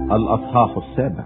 الأصحاح 7.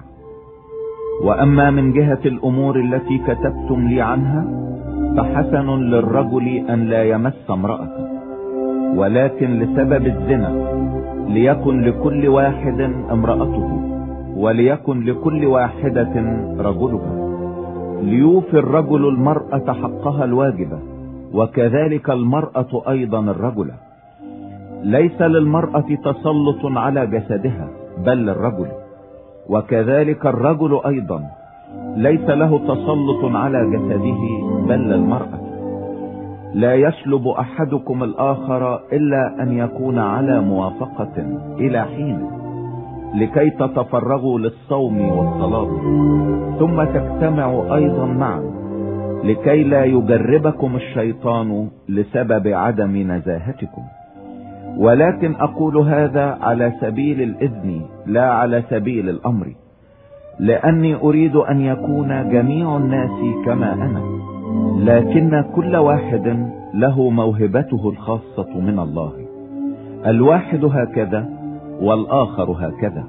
وأما من جهة الأمور التي كتبتم لي عنها فحسن للرجل أن لا يمس امرأة، ولكن لسبب الزنا ليكن لكل واحد امرأته، وليكن لكل واحدة رجلها، ليوفي الرجل المرأة حقها الواجبة، وكذلك المرأة أيضا الرجل. ليس للمرأة تسلط على جسدها بل للرجل، وكذلك الرجل أيضا ليس له تسلط على جسده بل للمرأة. لا يسلب أحدكم الآخر إلا أن يكون على موافقة إلى حين، لكي تتفرغوا للصوم والصلاة، ثم تجتمعوا أيضا معا، لكي لا يجربكم الشيطان لسبب عدم نزاهتكم. ولكن أقول هذا على سبيل الإذن لا على سبيل الأمر، لأني أريد أن يكون جميع الناس كما أنا، لكن كل واحد له موهبته الخاصة من الله، الواحد هكذا والآخر هكذا.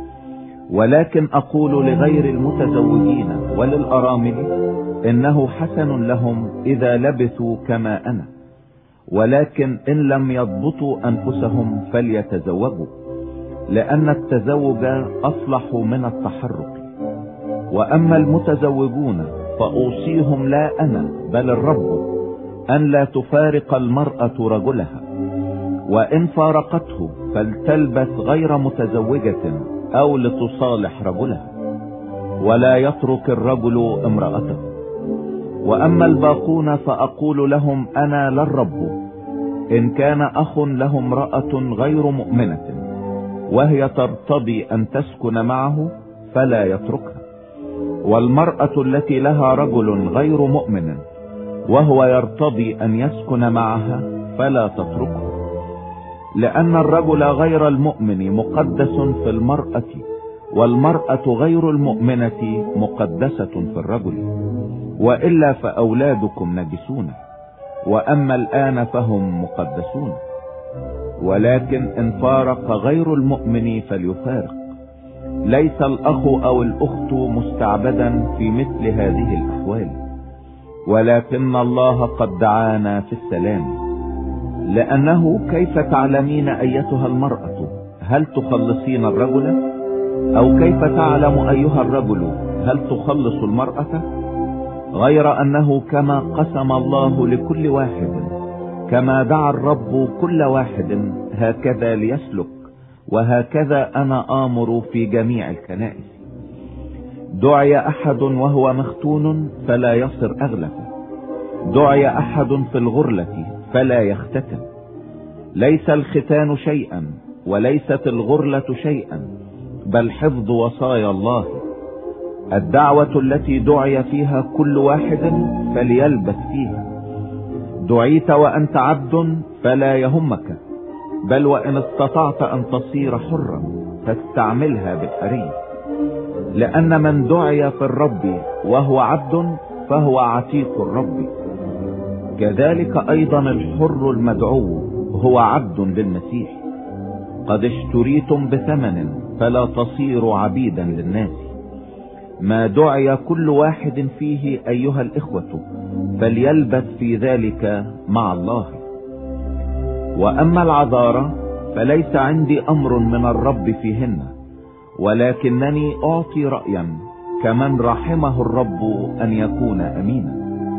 ولكن أقول لغير المتزوجين وللأرامل إنه حسن لهم إذا لبثوا كما أنا، ولكن إن لم يضبطوا أنفسهم فليتزوجوا، لأن التزوج أصلح من التحرك. وأما المتزوجون فأوصيهم لا أنا بل الرب أن لا تفارق المرأة رجلها، وإن فارقته فلتلبس غير متزوجة أو لتصالح رجلها، ولا يترك الرجل امرأته. وأما الباقون فأقول لهم أنا للرب، إن كان أخ له امرأة غير مؤمنة وهي ترتضي أن تسكن معه فلا يتركها، والمرأة التي لها رجل غير مؤمن وهو يرتضي أن يسكن معها فلا تتركه، لأن الرجل غير المؤمن مقدس في المرأة، والمرأة غير المؤمنة مقدسة في الرجل، وإلا فأولادكم نجسون، وأما الآن فهم مقدسون. ولكن إن فارق غير المؤمن فليفارق. ليس الأخ أو الأخت مستعبدا في مثل هذه الأحوال، ولكن الله قد دعانا في السلام. لأنه كيف تعلمين أيتها المرأة هل تخلصين الرجل، أو كيف تعلم أيها الرجل هل تخلص المرأة؟ غير أنه كما قسم الله لكل واحد، كما دعا الرب كل واحد هكذا ليسلك، وهكذا أنا آمر في جميع الكنائس. دعي أحد وهو مختون فلا يصر أغلف، دعي أحد في الغرلة فلا يختتن. ليس الختان شيئا وليست الغرلة شيئا، بل حفظ وصايا الله. الدعوة التي دعي فيها كل واحد فليلبس فيها. دعيت وأنت عبد فلا يهمك، بل وإن استطعت أن تصير حرا فاستعملها بالحرية، لأن من دعي في الرب وهو عبد فهو عتيق الرب. كذلك أيضا الحر المدعو هو عبد للمسيح. قد اشتريتم بثمن فلا تصيروا عبيدا للناس. ما دعي كل واحد فيه أيها الإخوة فليلبس في ذلك مع الله. وأما العذارى فليس عندي أمر من الرب فيهن، ولكنني أعطي رأيا كمن رحمه الرب أن يكون أمينا.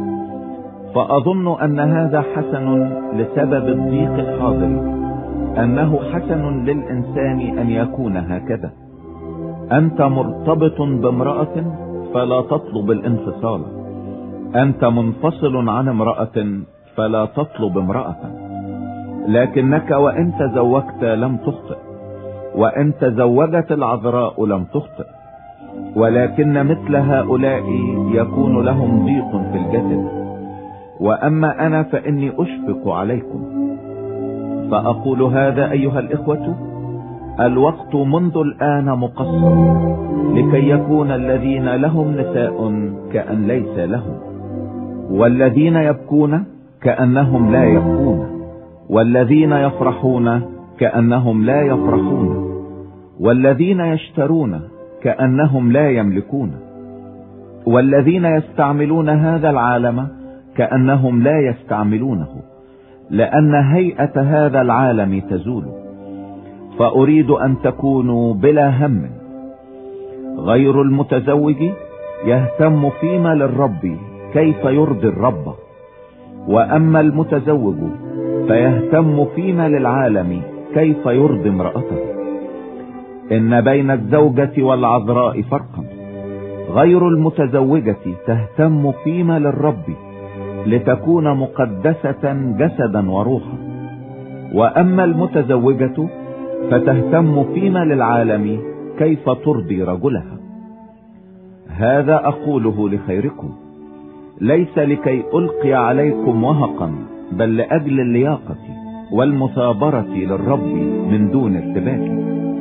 فأظن أن هذا حسن لسبب الضيق الحاضر، أنه حسن للإنسان أن يكون هكذا. أنت مرتبط بامرأة فلا تطلب الانفصال، أنت منفصل عن امرأة فلا تطلب امرأة. لكنك وإن تزوجت لم تخطئ، وإن تزوجت العذراء لم تخطئ، ولكن مثل هؤلاء يكون لهم ضيق في الجسد. وأما أنا فإني أشفق عليكم، فأقول هذا أيها الإخوة: الوقت منذ الآن مقصر، لكي يكون الذين لهم نساء كأن ليس لهم، والذين يبكون كأنهم لا يبكون، والذين يفرحون كأنهم لا يفرحون، والذين يشترون كأنهم لا يملكون، والذين يستعملون هذا العالم كأنهم لا يستعملونه، لأن هيئة هذا العالم تزول. فأريد أن تكونوا بلا هم. غير المتزوج يهتم فيما للرب كيف يرضي الرب، وأما المتزوج فيهتم فيما للعالم كيف يرضي امرأته. إن بين الزوجة والعذراء فرقا. غير المتزوجة تهتم فيما للرب لتكون مقدسة جسدا وروحا، وأما المتزوجة فتهتم فيما للعالم كيف ترضي رجلها. هذا أقوله لخيركم، ليس لكي ألقي عليكم وهقا، بل لأجل اللياقة والمثابرة للرب من دون ارتباك.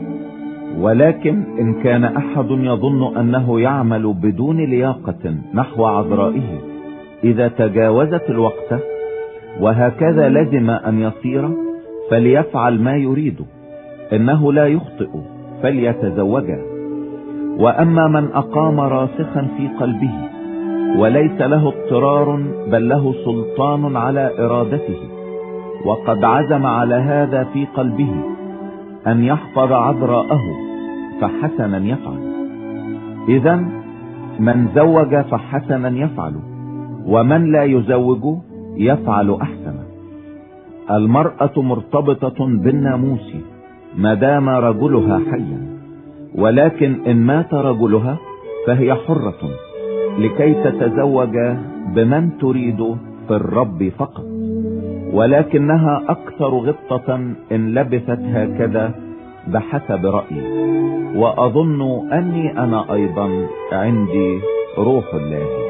ولكن إن كان أحد يظن أنه يعمل بدون لياقة نحو عذرائه إذا تجاوزت الوقت، وهكذا لزم أن يصير، فليفعل ما يريد، إنه لا يخطئ، فليتزوجا. وأما من أقام راسخا في قلبه وليس له اضطرار بل له سلطان على إرادته، وقد عزم على هذا في قلبه أن يحفظ عذراءه، فحسنا يفعل. إذن من زوج فحسنا يفعل، ومن لا يزوج يفعل أحسنا. المرأة مرتبطة بالناموس ما دام رجلها حيا، ولكن إن مات رجلها فهي حرة لكي تتزوج بمن تريد في الرب فقط، ولكنها أكثر غبطة إن لبثت هكذا بحسب رأيي، وأظن أني أنا أيضا عندي روح الله.